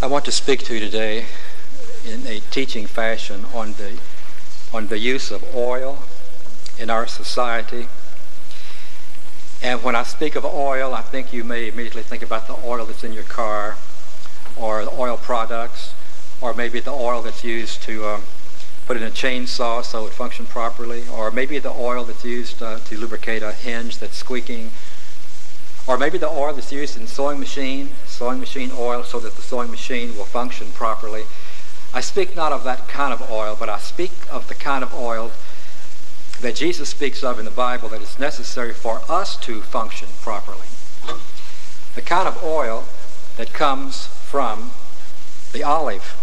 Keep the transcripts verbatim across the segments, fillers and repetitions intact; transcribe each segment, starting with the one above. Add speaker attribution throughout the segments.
Speaker 1: I want to speak to you today in a teaching fashion on the on the use of oil in our society. And when I speak of oil, I think you may immediately think about the oil that's in your car, or the oil products, or maybe the oil that's used to um, put in a chainsaw so it functions properly, or maybe the oil that's used uh, to lubricate a hinge that's squeaking, or maybe the oil that's used in sewing machine, sewing machine oil so that the sewing machine will function properly. I speak not of that kind of oil, but I speak of the kind of oil that Jesus speaks of in the Bible that is necessary for us to function properly. The kind of oil that comes from the olive.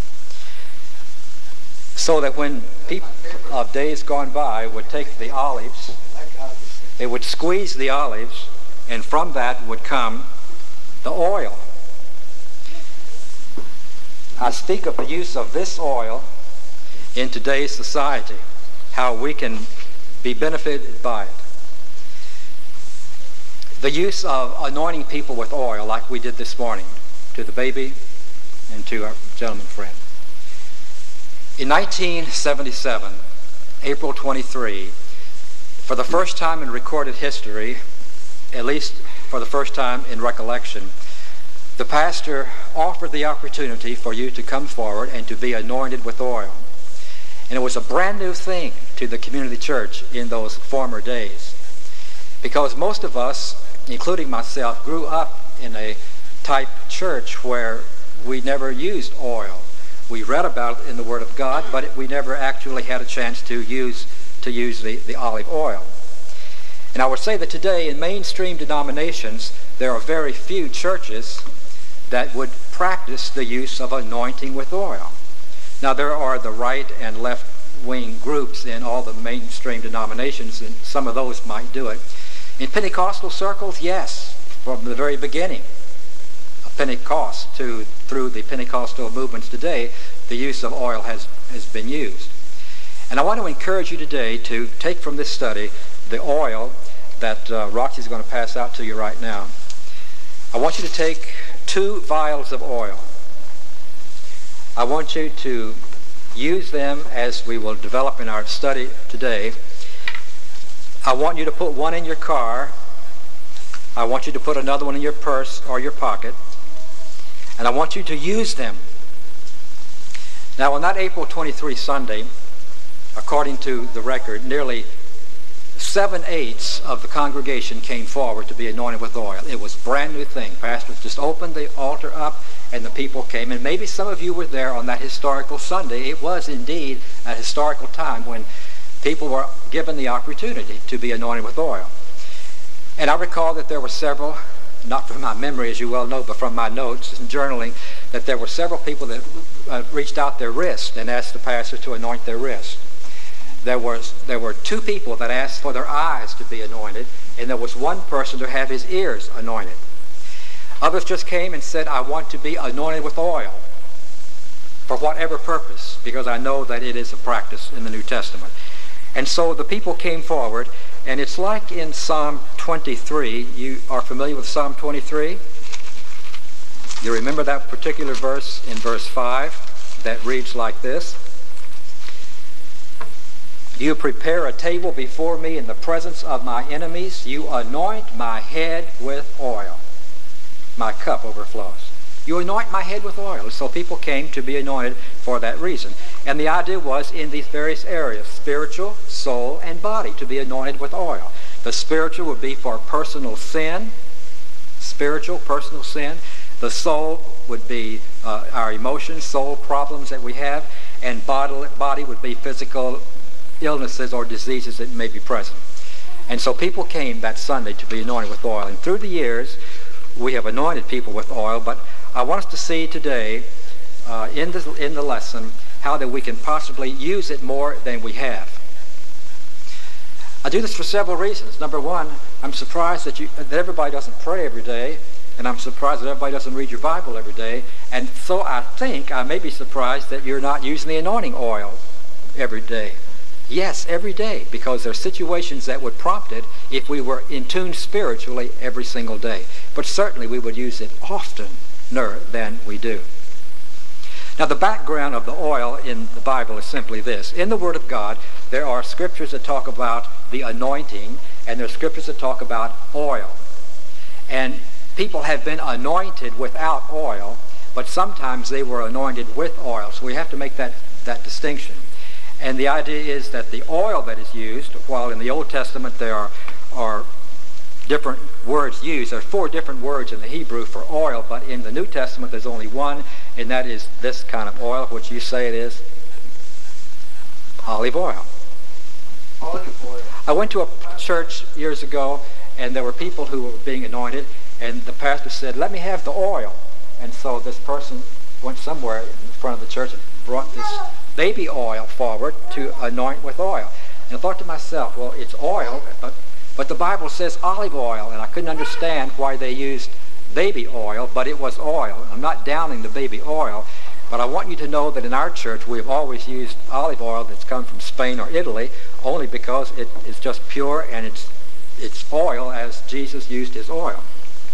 Speaker 1: So that when people of days gone by would take the olives, they would squeeze the olives, and from that would come the oil. I speak of the use of this oil in today's society, how we can be benefited by it. The use of anointing people with oil, like we did this morning to the baby and to our gentleman friend. In nineteen seventy-seven, April twenty-third, for the first time in recorded history, at least for the first time in recollection, the pastor offered the opportunity for you to come forward and to be anointed with oil. And it was a brand new thing to the community church in those former days. Because most of us, including myself, grew up in a type church where we never used oil. We read about it in the Word of God, but it, we never actually had a chance to use to use the, the olive oil. And I would say that today in mainstream denominations, there are very few churches that would practice the use of anointing with oil. Now there are the right and left wing groups in all the mainstream denominations, and some of those might do it. In Pentecostal circles, yes, from the very beginning of Pentecost to through the Pentecostal movements today, the use of oil has, has been used. And I want to encourage you today to take from this study the oil that uh, Roxy is going to pass out to you right now. I want you to take two vials of oil. I want you to use them as we will develop in our study today. I want you to put one in your car. I want you to put another one in your purse or your pocket. And I want you to use them. Now on that April twenty-third Sunday, according to the record, nearly seven-eighths of the congregation came forward to be anointed with oil. It was a brand new thing. Pastors just opened the altar up and the people came. And maybe some of you were there on that historical Sunday. It was indeed a historical time when people were given the opportunity to be anointed with oil. And I recall that there were several, not from my memory as you well know, but from my notes and journaling, that there were several people that uh, reached out their wrist and asked the pastor to anoint their wrist. There was there were two people that asked for their eyes to be anointed, and there was one person to have his ears anointed. Others just came and said, I want to be anointed with oil for whatever purpose, because I know that it is a practice in the New Testament. And so the people came forward, and it's like in Psalm twenty-three. You are familiar with Psalm twenty-three? You remember that particular verse in verse five that reads like this: You prepare a table before me in the presence of my enemies. You anoint my head with oil. My cup overflows. You anoint my head with oil. So people came to be anointed for that reason. And the idea was in these various areas, spiritual, soul, and body, to be anointed with oil. The spiritual would be for personal sin, spiritual, personal sin. The soul would be uh, our emotions, soul problems that we have. And body, body would be physical illnesses or diseases that may be present. And so people came that Sunday to be anointed with oil. And through the years, we have anointed people with oil, but I want us to see today uh, in, the, in the lesson how that we can possibly use it more than we have. I do this for several reasons. Number one, I'm surprised that, you, that everybody doesn't pray every day, and I'm surprised that everybody doesn't read your Bible every day, and so I think I may be surprised that you're not using the anointing oil every day. Yes, every day, because there are situations that would prompt it if we were in tune spiritually every single day. But certainly we would use it oftener than we do. Now, the background of the oil in the Bible is simply this. In the Word of God, there are scriptures that talk about the anointing, and there are scriptures that talk about oil. And people have been anointed without oil, but sometimes they were anointed with oil. So we have to make that, that distinction. And the idea is that the oil that is used, while in the Old Testament there are, are different words used, there are four different words in the Hebrew for oil, but in the New Testament there's only one, and that is this kind of oil, which you say it is olive oil.
Speaker 2: Olive oil.
Speaker 1: I went to a church years ago, and there were people who were being anointed, and the pastor said, "Let me have the oil." And so this person went somewhere in front of the church and brought this baby oil forward to anoint with oil. And I thought to myself, well, it's oil, but, but the Bible says olive oil, and I couldn't understand why they used baby oil, but it was oil. I'm not downing the baby oil, but I want you to know that in our church we have always used olive oil that's come from Spain or Italy, only because it is just pure and it's, it's oil as Jesus used his oil.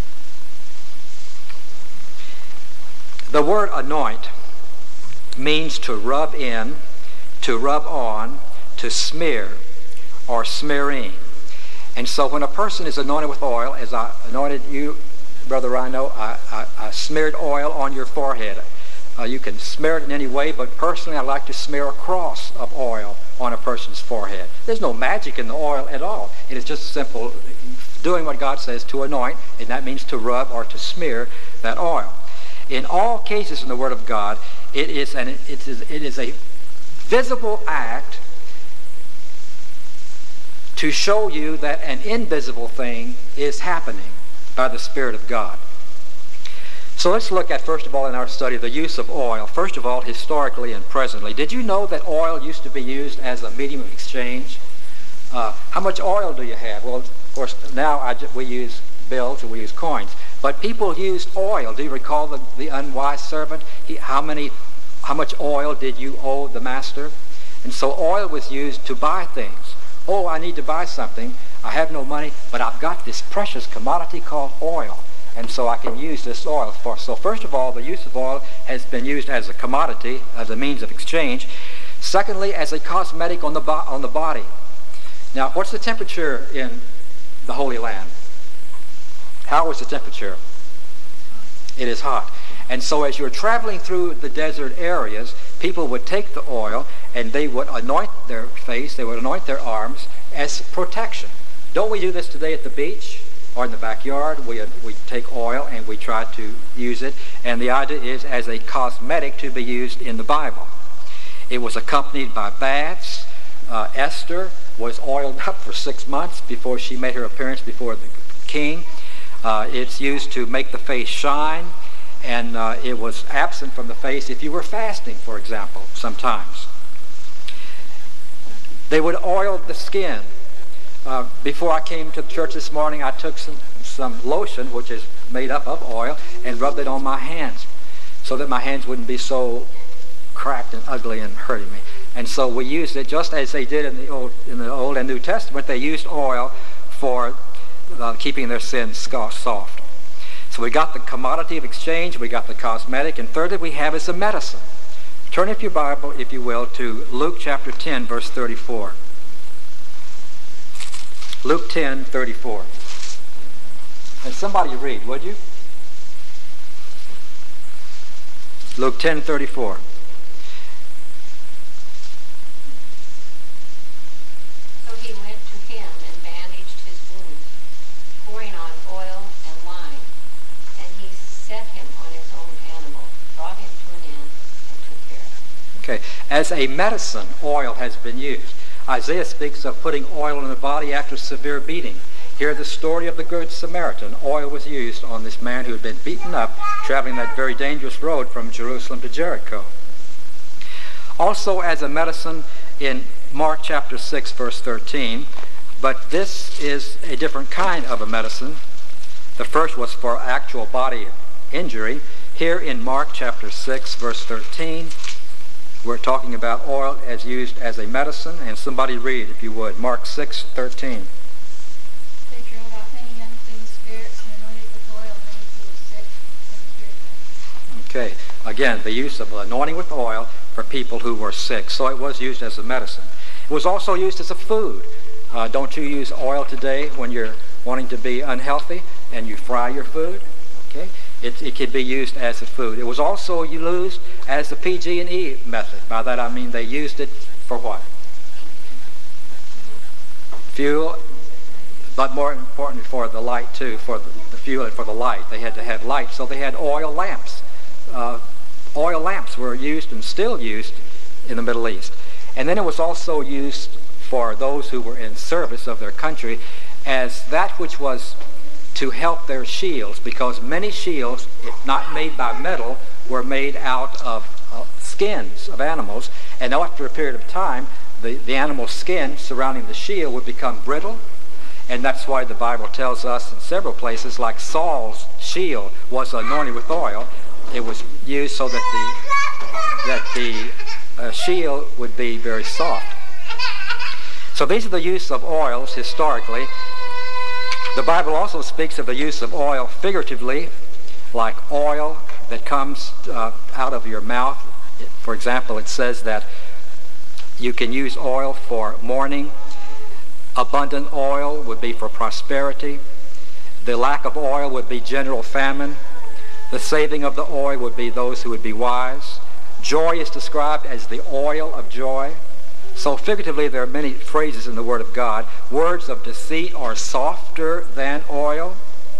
Speaker 1: The word anoint means to rub in, to rub on, to smear, or smearing. And so when a person is anointed with oil, as I anointed you, Brother Rhino, I, I, I smeared oil on your forehead. Uh, you can smear it in any way, but personally I like to smear a cross of oil on a person's forehead. There's no magic in the oil at all. It is just simple doing what God says to anoint, and that means to rub or to smear that oil. In all cases in the Word of God, it is, an, it is, it is a visible act to show you that an invisible thing is happening by the Spirit of God. So let's look at, first of all, in our study, the use of oil. First of all, historically and presently. Did you know that oil used to be used as a medium of exchange? Uh, how much oil do you have? Well, of course, now I, we use bills and we use coins. But people used oil. Do you recall the, the unwise servant? He, how many, how much oil did you owe the master? And so oil was used to buy things. Oh, I need to buy something. I have no money, but I've got this precious commodity called oil. And so I can use this oil for. So first of all, the use of oil has been used as a commodity, as a means of exchange. Secondly, as a cosmetic on the, bo- on the body. Now, what's the temperature in the Holy Land? How is the temperature? It is hot. And so as you're traveling through the desert areas, people would take the oil and they would anoint their face, they would anoint their arms as protection. Don't we do this today at the beach or in the backyard? We, we take oil and we try to use it. And the idea is as a cosmetic to be used in the Bible. It was accompanied by baths. Uh, Esther was oiled up for six months before she made her appearance before the king. Uh, it's used to make the face shine, and uh, it was absent from the face if you were fasting, for example, sometimes. They would oil the skin. Uh, before I came to the church this morning, I took some, some lotion, which is made up of oil, and rubbed it on my hands so that my hands wouldn't be so cracked and ugly and hurting me. And so we used it just as they did in the Old, in the Old and New Testament. They used oil for Uh, keeping their sins soft. So we got the commodity of exchange, we got the cosmetic, and thirdly we have is a medicine. Turn if your Bible, if you will, to Luke chapter ten, verse thirty-four. Luke ten, thirty-four. And somebody read, would you? Luke ten, thirty-four.
Speaker 3: So he went to him and bandaged his wounds, pouring on oil and wine, and he set him on his own animal, brought him to an inn, and took care of him.
Speaker 1: Okay, as a medicine, oil has been used. Isaiah speaks of putting oil in the body after severe beating. Here, the story of the Good Samaritan. Oil was used on this man who had been beaten up, traveling that very dangerous road from Jerusalem to Jericho. Also, as a medicine in Mark chapter six, verse thirteen, but this is a different kind of a medicine. The first was for actual body injury. Here in Mark chapter six, verse thirteen, we're talking about oil as used as a medicine. And somebody read, if you would, Mark six, thirteen.
Speaker 4: They drove out many unclean spirits and anointed with oil many who were sick and cured them.
Speaker 1: Okay. Again, the use of anointing with oil for people who were sick. So it was used as a medicine. It was also used as a food. Uh, don't you use oil today when you're wanting to be unhealthy and you fry your food? Okay, it, it could be used as a food. It was also used as the P G and E method. By that I mean they used it for what? Fuel, but more importantly for the light too, for the, the fuel and for the light. They had to have light, so they had oil lamps. Uh, oil lamps were used and still used in the Middle East. And then it was also used for those who were in service of their country as that which was to help their shields, because many shields, if not made by metal, were made out of uh, skins of animals, and after a period of time the, the animal skin surrounding the shield would become brittle, and that's why the Bible tells us in several places, like Saul's shield was anointed with oil. It was used so that the that the uh, shield would be very soft. So these are the use of oils historically. The Bible also speaks of the use of oil figuratively, like oil that comes uh, out of your mouth. For example, it says that you can use oil for mourning. Abundant oil would be for prosperity. The lack of oil would be general famine. The saving of the oil would be those who would be wise. Joy is described as the oil of joy. So figuratively, there are many phrases in the Word of God. Words of deceit are softer than oil.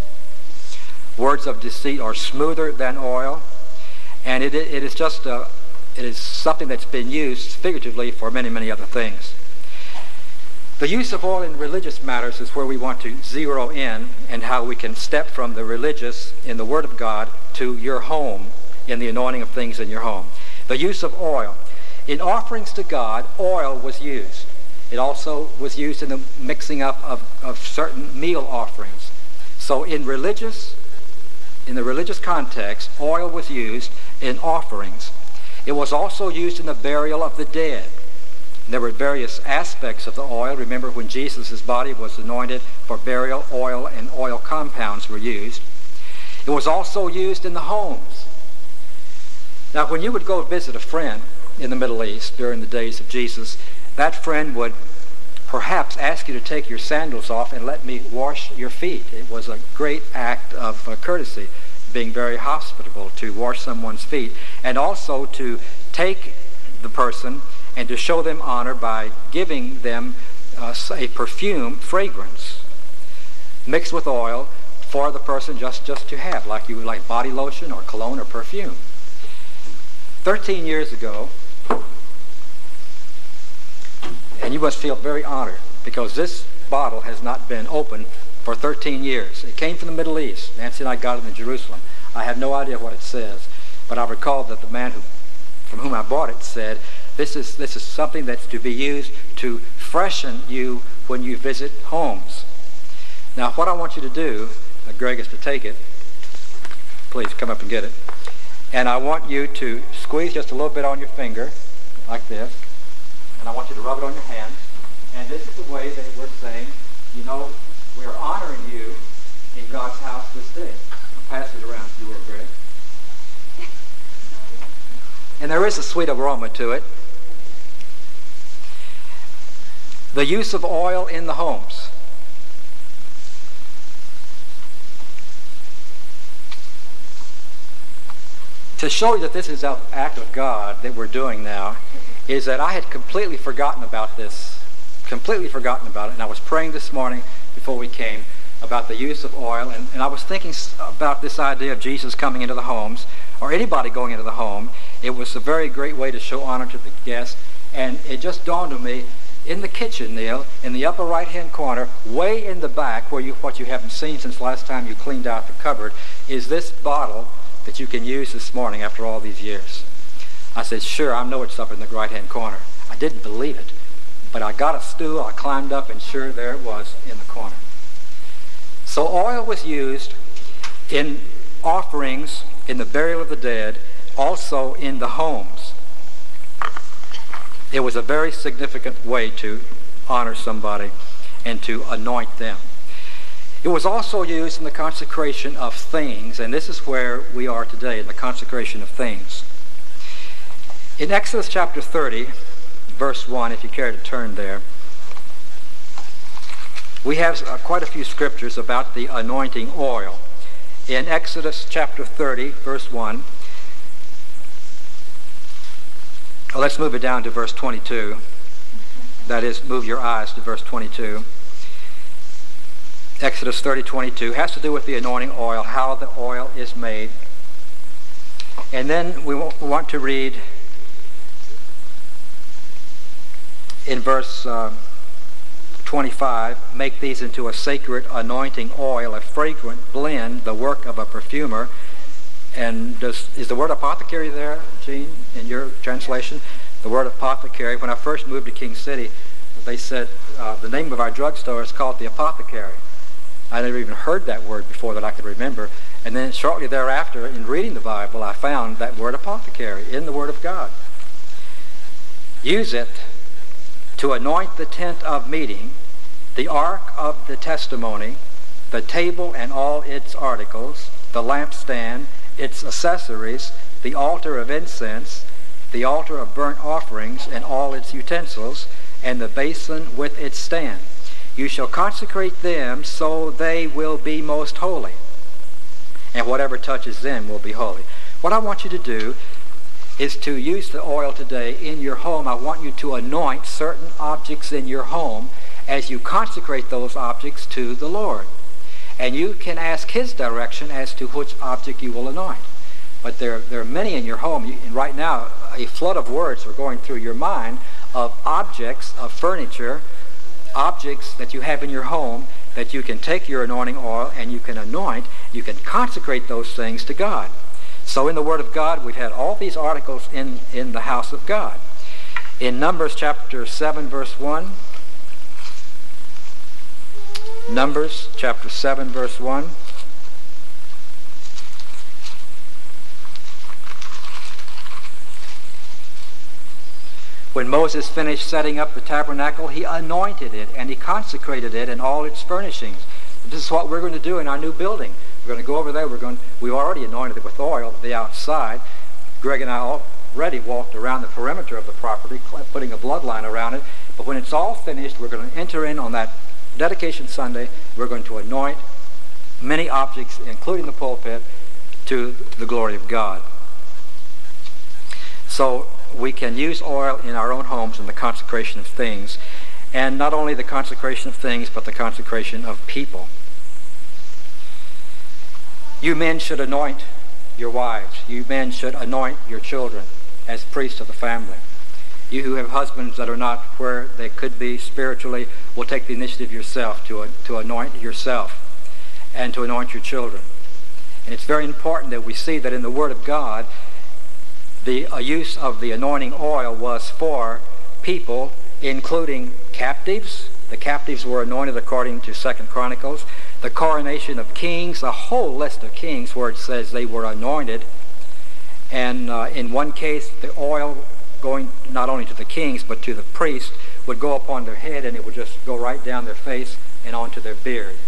Speaker 1: Words of deceit are smoother than oil. And it, it is just a, it is something that's been used figuratively for many, many other things. The use of oil in religious matters is where we want to zero in, and how we can step from the religious in the Word of God to your home in the anointing of things in your home. The use of oil. In offerings to God, oil was used. It also was used in the mixing up of, of certain meal offerings. So in religious, in the religious context, oil was used in offerings. It was also used in the burial of the dead. There were various aspects of the oil. Remember when Jesus' body was anointed for burial, oil and oil compounds were used. It was also used in the homes. Now when you would go visit a friend in the Middle East during the days of Jesus, that friend would perhaps ask you to take your sandals off and let me wash your feet. It was a great act of uh, courtesy, being very hospitable to wash someone's feet, and also to take the person and to show them honor by giving them uh, a perfume, fragrance, mixed with oil for the person just, just to have, like you would like body lotion or cologne or perfume. Thirteen years ago, and you must feel very honored because this bottle has not been opened for thirteen years. It came from the Middle East. Nancy and I got it in Jerusalem. I have no idea what it says, but I recall that the man who, from whom I bought it said, This is, this is something that's to be used to freshen you when you visit homes. Now, what I want you to do, uh, Greg, is to take it. Please come up and get it. And I want you to squeeze just a little bit on your finger, like this. And I want you to rub it on your hand. And this is the way that we're saying, you know, we're honoring you in God's house this day. I'll pass it around if you will, Greg. And there is a sweet aroma to it. The use of oil in the homes. To show you that this is an act of God that we're doing now, is that I had completely forgotten about this, completely forgotten about it, and I was praying this morning before we came about the use of oil, and, and I was thinking about this idea of Jesus coming into the homes, or anybody going into the home. It was a very great way to show honor to the guest, and it just dawned on me, in the kitchen, Neil, in the upper right-hand corner, way in the back, where you what you haven't seen since last time you cleaned out the cupboard, is this bottle that you can use this morning after all these years. I said, sure, I know it's up in the right-hand corner. I didn't believe it, but I got a stool, I climbed up, and sure, there it was in the corner. So oil was used in offerings, in the burial of the dead, also in the homes. It was a very significant way to honor somebody and to anoint them. It was also used in the consecration of things, and this is where we are today, in the consecration of things. In Exodus chapter thirty, verse one, if you care to turn there, we have uh, quite a few scriptures about the anointing oil. In Exodus chapter thirty, verse one, well, let's move it down to verse twenty-two. That is, move your eyes to verse twenty-two. Exodus thirty, twenty-two has to do with the anointing oil, how the oil is made. And then we want to read in verse uh, twenty-five, make these into a sacred anointing oil, a fragrant blend, the work of a perfumer. And does, is the word apothecary there, Gene, in your translation? The word apothecary. When I first moved to King City, they said uh, the name of our drugstore is called the Apothecary. I never even heard that word before that I could remember. And then shortly thereafter, in reading the Bible, I found that word apothecary in the Word of God. Use it to anoint the tent of meeting, the ark of the testimony, the table and all its articles, the lampstand, its accessories, the altar of incense, the altar of burnt offerings and all its utensils, and the basin with its stand. You shall consecrate them so they will be most holy, and whatever touches them will be holy. What I want you to do is to use the oil today in your home. I want you to anoint certain objects in your home as you consecrate those objects to the Lord. And you can ask His direction as to which object you will anoint. But there, there are many in your home, you, and right now a flood of words are going through your mind of objects, of furniture, objects that you have in your home that you can take your anointing oil and you can anoint, you can consecrate those things to God. So in the Word of God, we've had all these articles in, in the house of God. In Numbers chapter seven, verse one, Numbers chapter seven, verse one, when Moses finished setting up the tabernacle, he anointed it and he consecrated it and all its furnishings. This is what we're going to do in our new building. We're going to go over there. We're going. We've already anointed it with oil the outside. Greg and I already walked around the perimeter of the property, putting a bloodline around it. But when it's all finished, we're going to enter in on that dedication Sunday. We're going to anoint many objects, including the pulpit, to the glory of God. So we can use oil in our own homes in the consecration of things, and not only the consecration of things, but the consecration of people. You men should anoint your wives. You men should anoint your children as priests of the family. You who have husbands that are not where they could be spiritually will take the initiative yourself to, to anoint yourself and to anoint your children. And it's very important that we see that in the Word of God, the uh, use of the anointing oil was for people, including captives. The captives were anointed according to Second Chronicles. The coronation of kings, a whole list of kings where it says they were anointed. And uh, in one case, the oil going not only to the kings but to the priest would go upon their head, and it would just go right down their face and onto their beard.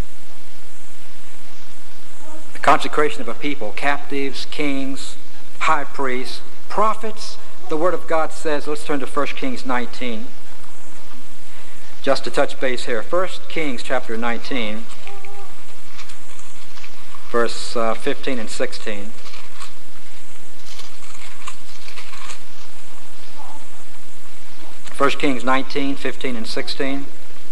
Speaker 1: The consecration of a people, captives, kings, high priests, prophets. The Word of God says, let's turn to First Kings nineteen. Just to touch base here. First Kings chapter nineteen, verse uh, fifteen and sixteen. First Kings nineteen, fifteen and sixteen.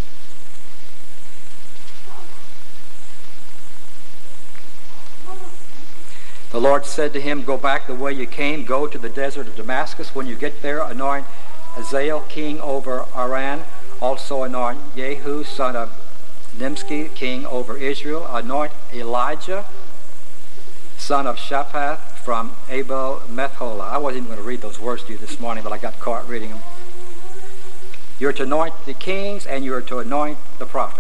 Speaker 1: The Lord said to him, go back the way you came, go to the desert of Damascus. When you get there, anoint Hazael king over Aram. Also anoint Jehu son of Nimshi king over Israel. Anoint Elijah son of Shaphat from Abel Metholah. I wasn't even going to read those words to you this morning, but I got caught reading them. You're to anoint the kings and you're to anoint the prophet.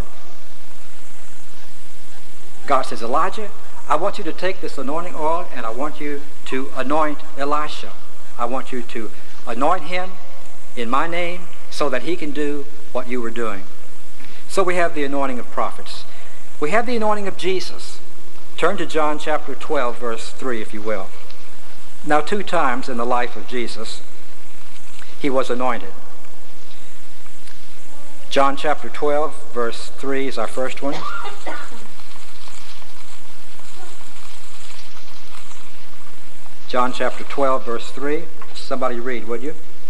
Speaker 1: God says, Elijah, I want you to take this anointing oil and I want you to anoint Elisha. I want you to anoint him in my name so that he can do what you were doing. So we have the anointing of prophets. We have the anointing of Jesus. Turn to John chapter twelve, verse three, if you will. Now, two times in the life of Jesus, he was anointed. John chapter twelve, verse three is our first one. John chapter twelve, verse three. Somebody read, would you?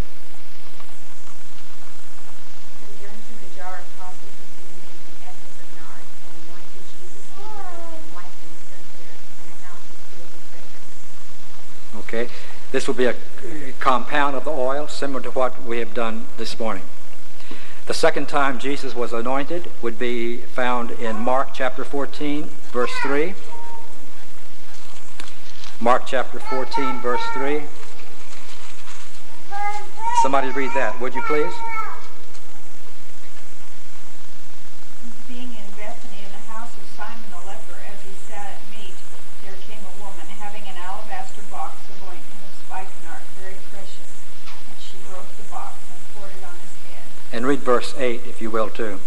Speaker 5: And John took a jar of costly perfume and essence of nard, and anointed Jesus' feet with it, and wiped them with their hair, and the house was filled with fragrance.
Speaker 1: Okay. This will be a compound of the oil, similar to what we have done this morning. The second time Jesus was anointed would be found in Mark chapter fourteen, verse three. Mark chapter fourteen, verse three. Somebody read that, would you please?
Speaker 6: Being in Bethany in the house of Simon the leper, as he sat at meat, there came a woman having an alabaster box of ointment of spikenard, very precious. And she broke the box and poured it on his head.
Speaker 1: And read verse eight, if you will, too.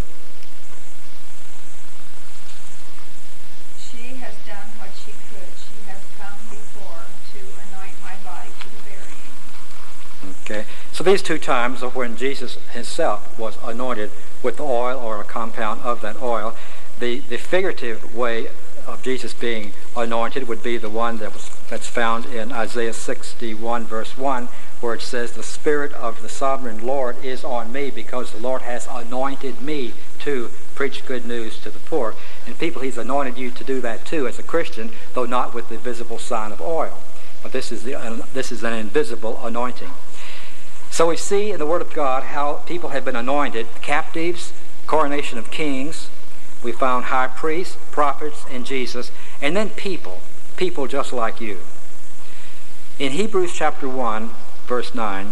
Speaker 6: She has done what she could. She has come before to anoint my body to the burying.
Speaker 1: Okay. So these two times are when Jesus himself was anointed with the oil or a compound of that oil. The, the figurative way of Jesus being anointed would be the one that was, that's found in Isaiah sixty-one, verse one, where it says, the Spirit of the sovereign Lord is on me because the Lord has anointed me to preach good news to the poor. And people, he's anointed you to do that too as a Christian, though not with the visible sign of oil. But this is, the, uh, this is an invisible anointing. So we see in the Word of God how people have been anointed, captives, coronation of kings. We found high priests, prophets, and Jesus, and then people, people just like you. In Hebrews chapter one, verse nine,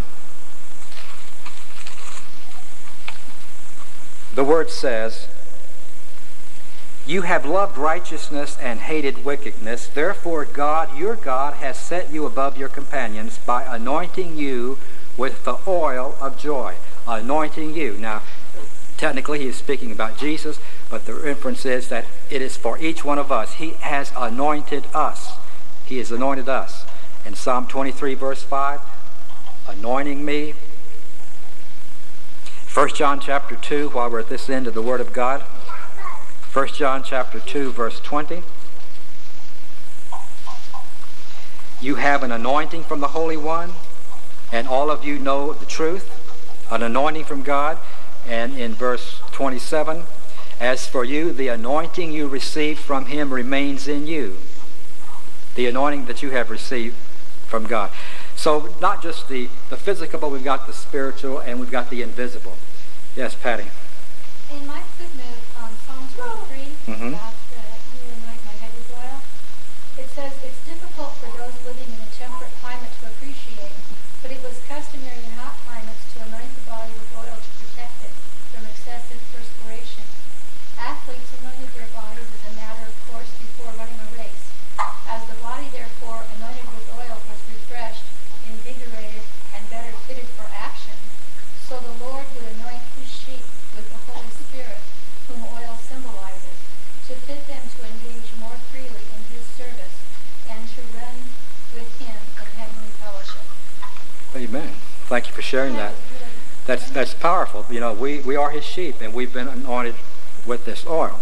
Speaker 1: the Word says, you have loved righteousness and hated wickedness. Therefore God, your God, has set you above your companions by anointing you with the oil of joy. Anointing you. Now, technically he is speaking about Jesus, but the inference is that it is for each one of us. He has anointed us. He has anointed us. In Psalm twenty-three, verse five, anointing me. First John chapter two, while we're at this end of the Word of God. First John chapter two, verse twenty. You have an anointing from the Holy One, and all of you know the truth, an anointing from God. And in verse twenty-seven, as for you, the anointing you received from him remains in you. The anointing that you have received from God. So not just the, the physical, but we've got the spiritual and we've got the invisible. Yes, Patty.
Speaker 4: In my footnote on Psalm twenty-three,
Speaker 1: Mm-hmm.
Speaker 4: about uh, you anoint my head with oil, it says it's difficult for those living in a temperate climate to appreciate, but it was customary in hot climates to anoint the body with oil to protect it from excessive perspiration. Athletes anointed their bodies as a matter of course before running a race. As the body, therefore, anointed with oil was refreshed, invigorated, and better fitted for action, so the Lord would anoint his sheep with the Holy Spirit, whom oil symbolizes, to fit them to engage more freely in his service and to run with him in heavenly fellowship.
Speaker 1: Amen. Thank you for sharing that. That's that's powerful. You know, we, we are his sheep, and we've been anointed with this oil.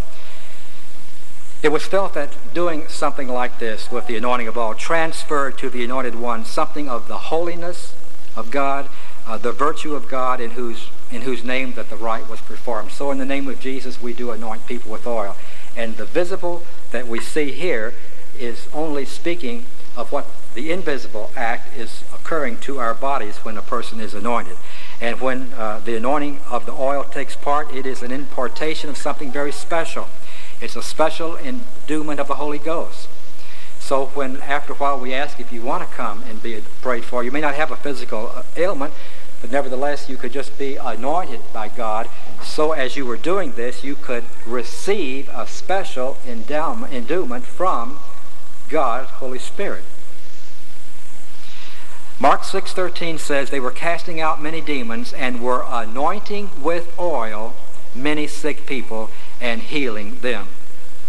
Speaker 1: It was felt that doing something like this with the anointing of oil transferred to the anointed one something of the holiness of God, uh, the virtue of God, in whose in whose name that the rite was performed. So in the name of Jesus, we do anoint people with oil. And the visible that we see here is only speaking of what the invisible act is occurring to our bodies when a person is anointed. And when uh, the anointing of the oil takes part, it is an impartation of something very special. It's a special endowment of the Holy Ghost. So when after a while we ask if you want to come and be prayed for, you may not have a physical uh, ailment, but nevertheless you could just be anointed by God. So as you were doing this, you could receive a special endowment, endowment from God's Holy Spirit. Mark six thirteen says they were casting out many demons and were anointing with oil many sick people and healing them.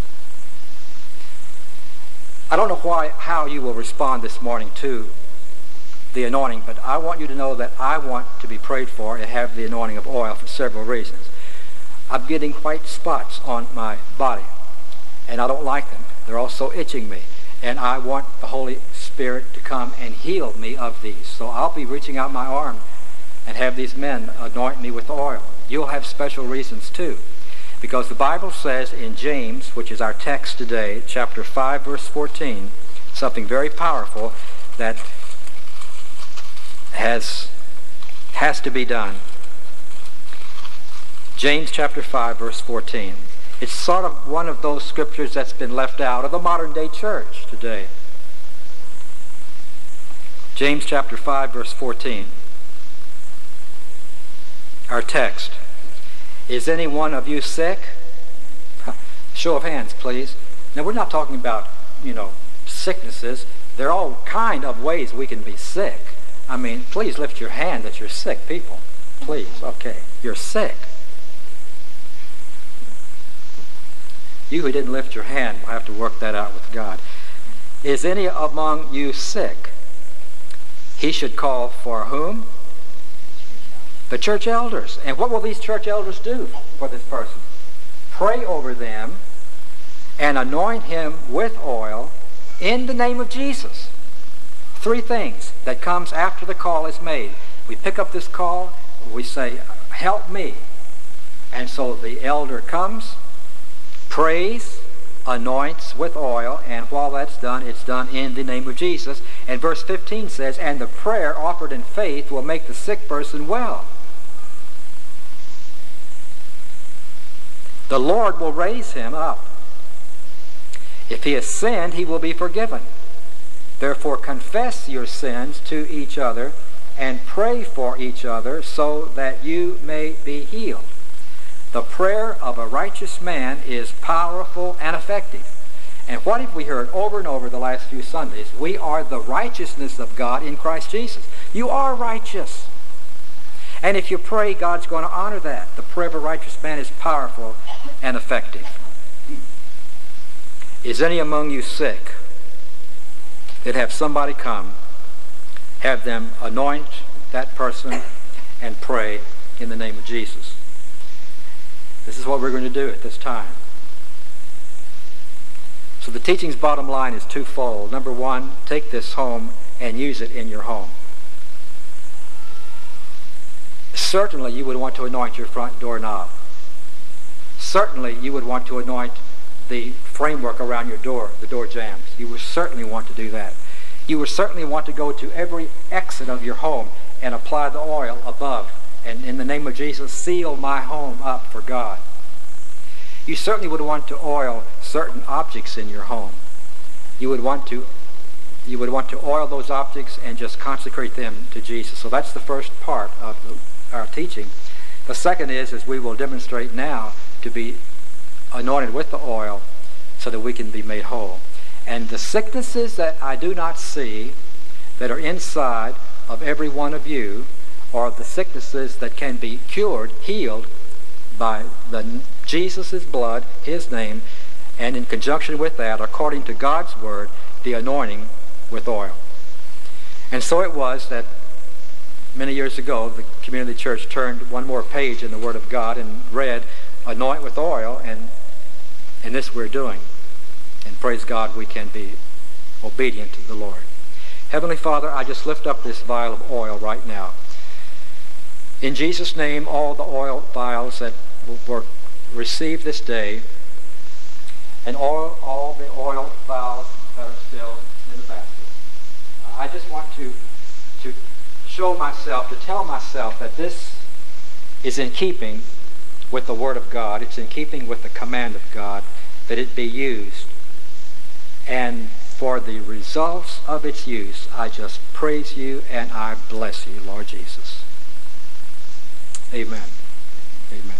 Speaker 1: I don't know why, how you will respond this morning to the anointing, but I want you to know that I want to be prayed for and have the anointing of oil for several reasons. I'm getting white spots on my body, and I don't like them. They're also itching me, and I want the Holy Spirit to come and heal me of these. So I'll be reaching out my arm and have these men anoint me with oil. You'll have special reasons too, because the Bible says in James, which is our text today, chapter five, verse fourteen, something very powerful that has has to be done. James chapter five, verse fourteen. It's sort of one of those scriptures that's been left out of the modern day church today. James chapter five, verse fourteen. Our text. Is any one of you sick? Show of hands, please. Now, we're not talking about, you know, sicknesses. There are all kind of ways we can be sick. I mean, please lift your hand that you're sick, people. Please. Okay. You're sick. You who didn't lift your hand will have to work that out with God. Is any among you sick? He should call for whom? The church elders. And what will these church elders do for this person? Pray over them and anoint him with oil in the name of Jesus. Three things that comes after the call is made. We pick up this call, we say, help me. And so the elder comes, prays, anoints with oil, and while that's done, it's done in the name of Jesus. And verse fifteen says, and the prayer offered in faith will make the sick person well. The Lord will raise him up. If he has sinned, he will be forgiven. Therefore confess your sins to each other and pray for each other so that you may be healed. The prayer of a righteous man is powerful and effective. And what have we heard over and over the last few Sundays? We are the righteousness of God in Christ Jesus. You are righteous. And if you pray, God's going to honor that. The prayer of a righteous man is powerful and effective. Is any among you sick? That have somebody come, have them anoint that person and pray in the name of Jesus. This is what we're going to do at this time. So the teaching's bottom line is twofold. Number one, take this home and use it in your home. Certainly you would want to anoint your front doorknob. Certainly you would want to anoint the framework around your door, the door jambs. You would certainly want to do that. You would certainly want to go to every exit of your home and apply the oil above. And in the name of Jesus, seal my home up for God. You certainly would want to oil certain objects in your home. You would want to you would want to oil those objects and just consecrate them to Jesus. So that's the first part of the, our teaching. The second is, as we will demonstrate now, to be anointed with the oil so that we can be made whole. And the sicknesses that I do not see that are inside of every one of you are the sicknesses that can be cured, healed by the Jesus' blood, his name, and in conjunction with that, according to God's word, the anointing with oil. And so it was that many years ago, the community church turned one more page in the Word of God and read, anoint with oil, and, and this we're doing. And praise God, we can be obedient to the Lord. Heavenly Father, I just lift up this vial of oil right now. In Jesus' name, all the oil vials that were received this day, and all, all the oil vials that are still in the basket. I just want to, to show myself, to tell myself that this is in keeping with the Word of God. It's in keeping with the command of God that it be used. And for the results of its use, I just praise you and I bless you, Lord Jesus. Amen. Amen.